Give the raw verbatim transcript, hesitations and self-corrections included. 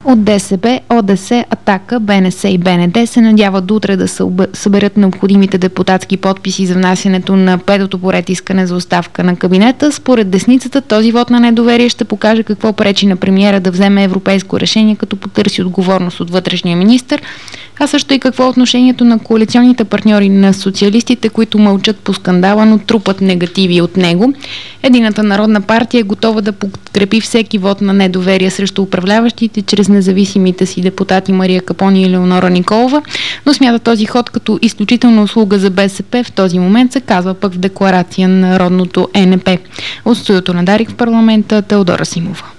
От ДСБ, ОДС, Атака, БНС и БНД се надяват до утре да съберат необходимите депутатски подписи за внасянето на петото поред искане за оставка на кабинета. Според десницата този вод на недоверие ще покаже какво пречи на премиера да вземе европейско решение, като потърси отговорност от вътрешния министър, а също и какво е отношението на коалиционните партньори на социалистите, които мълчат по скандала, но трупат негативи от него. Едината народна партия е готова да подкрепи всеки вод на недоверие срещу управляващите чрез независимите си депутати Мария Капон и Елеонора Николова, но смята този ход като изключителна услуга за БСП. В този момент се казва пък в декларация на Народното Е Н П. От студиото на Дарик в парламента Теодора Симова.